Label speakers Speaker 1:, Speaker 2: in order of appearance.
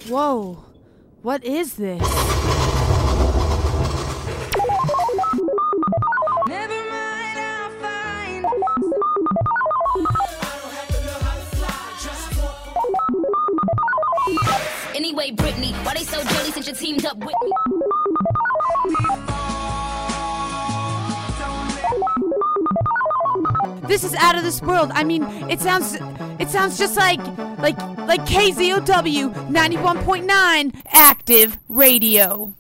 Speaker 1: Whoa. What is this?
Speaker 2: Never mind, I'll find.
Speaker 3: Anyway, Brittany, why they so jelly since you teamed up with me?
Speaker 1: This is out of this world. I mean, it sounds just like KZOW 91.9 Active Radio.